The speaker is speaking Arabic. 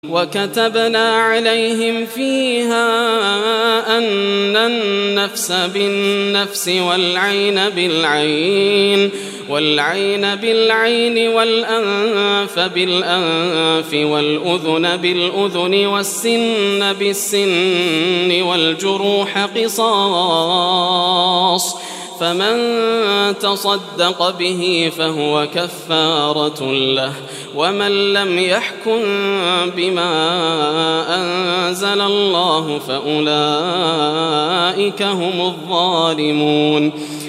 وكتبنا عليهم فيها أن النفس بالنفس والعين بالعين والأنف بالأنف والأذن بالأذن والسن بالسن والجروح قصاص، فمن تصدق به فهو كفارة له، ومن لم يحكم بما أنزل الله فأولئك هم الظالمون.